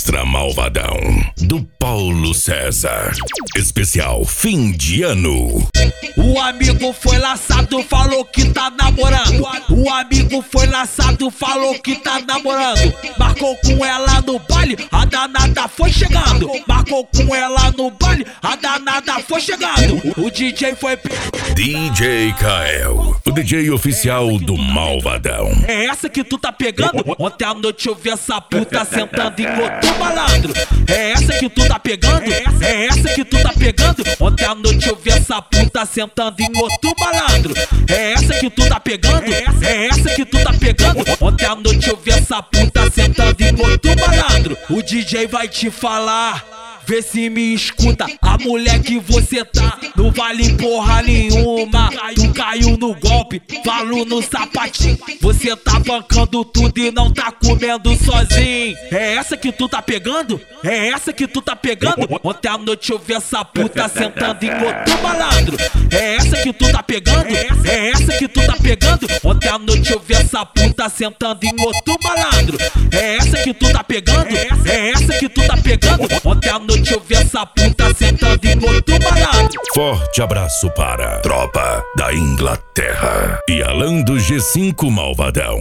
Extra Malvadão, do Paulo César. Especial fim de ano. O amigo foi laçado, falou que tá namorando. O amigo foi laçado, falou que tá namorando. Marcou com ela no baile, a danada foi chegando. Marcou com ela no baile, a danada foi chegando. O DJ foi DJ Kael, o DJ oficial do Malvadão. É essa que tu tá pegando? Ontem à noite eu vi essa puta sentando em outro malandro. É essa que tu tá pegando? É essa que tu tá pegando? Ontem à noite eu vi essa puta sentando em outro malandro. É essa que tu tá pegando? É essa que tu tá pegando? Ontem à noite eu vi essa puta sentando em outro malandro. O DJ vai te falar, vê se me escuta. A mulher que você tá não vale porra nenhuma. Tu caiu no golpe, falo no sapatinho. Você tá bancando tudo e não tá comendo sozinho. É essa que tu tá pegando? É essa que tu tá pegando? Ontem à noite eu vi essa puta sentando em outro malandro. É essa que tu tá pegando? É essa que tu tá pegando? Ontem à noite eu vi essa puta sentando em outro malandro. É essa que tu tá pegando? É essa que tu tá pegando? Ontem à noite eu vi essa puta sentando em outro malandro. Forte abraço para Tropa da Inglaterra e Alan do G5 Malvadão.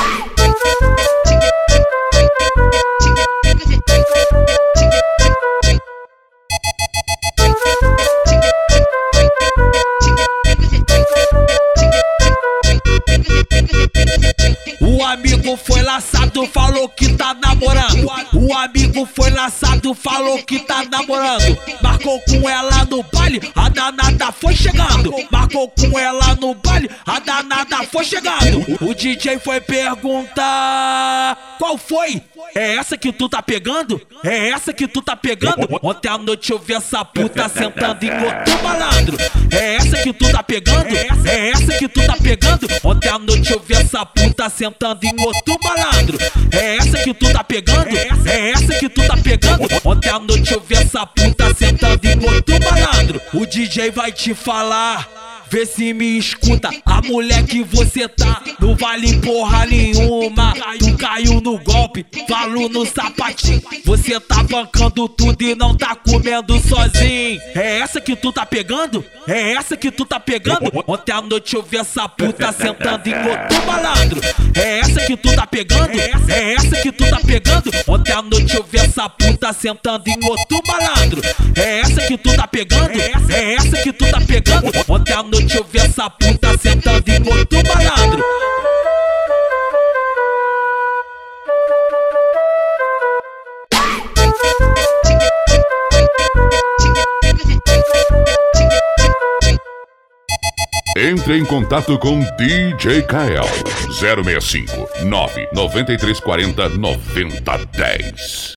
O amigo foi laçado, falou que tá namorando. O amigo foi laçado, falou que tá namorando. Marcou com ela no baile, a danada foi chegando. Marcou com ela no baile, a danada foi chegando. O DJ foi perguntar: qual foi? É essa que tu tá pegando? É essa que tu tá pegando? Ontem à noite eu vi essa puta sentando em outro malandro. É essa que tu tá pegando? É essa que tu tá pegando? Ontem à noite eu vi essa puta sentando em outro malandro. É essa que tu tá pegando? É essa que tu tá pegando? Ontem à noite eu vi essa puta sentando em outro malandro. O DJ vai te falar, vê se me escuta. A mulher que você tá não vale porra nenhuma. Tu caiu no golpe, falo no sapatinho. Você tá bancando tudo e não tá comendo sozinho. É essa que tu tá pegando? É essa que tu tá pegando? Ontem à noite eu vi essa puta sentando em outro malandro. É essa que tu tá pegando? É essa que tu tá pegando? Ontem à noite eu vi essa puta sentando em outro malandro. É essa que tu tá pegando? É essa que tu tá pegando? Ontem à noite eu vi essa puta sentando em outro malandro. Entre em contato com DJ Kael 065 99340 9010.